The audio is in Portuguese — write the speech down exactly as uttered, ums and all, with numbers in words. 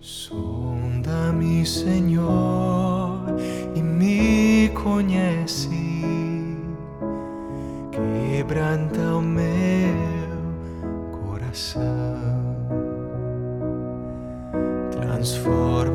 Sonda-me, Senhor, e me conhece, quebranta o meu coração, transforma